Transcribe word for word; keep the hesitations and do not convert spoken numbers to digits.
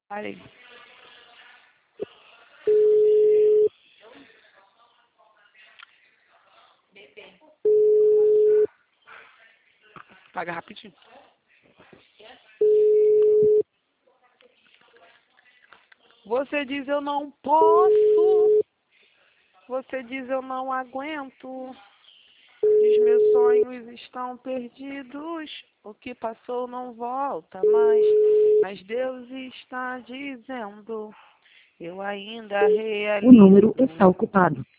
Parei. Paga rapidinho. Você diz eu não posso. Você diz eu não aguento. Diz meus sonhos estão perdidos. O que passou não volta mais. Mas Deus está dizendo, eu ainda realizo. O número está ocupado.